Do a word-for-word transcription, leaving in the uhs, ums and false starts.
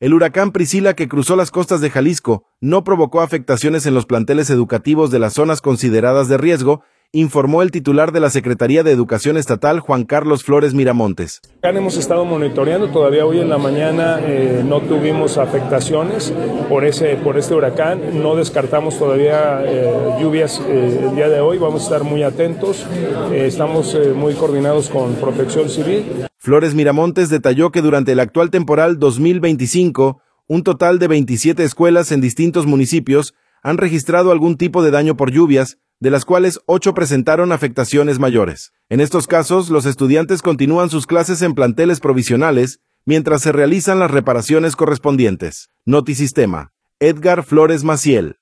El huracán Priscila, que cruzó las costas de Jalisco, no provocó afectaciones en los planteles educativos de las zonas consideradas de riesgo, informó el titular de la Secretaría de Educación Estatal, Juan Carlos Flores Miramontes. Hemos estado monitoreando, todavía hoy en la mañana eh, no tuvimos afectaciones por, ese, por este huracán, no descartamos todavía eh, lluvias eh, el día de hoy, vamos a estar muy atentos, eh, estamos eh, muy coordinados con Protección Civil. Flores Miramontes detalló que durante el actual temporal dos mil veinticinco, un total de veintisiete escuelas en distintos municipios han registrado algún tipo de daño por lluvias, de las cuales ocho presentaron afectaciones mayores. En estos casos, los estudiantes continúan sus clases en planteles provisionales, mientras se realizan las reparaciones correspondientes. Notisistema. Edgar Flores Maciel.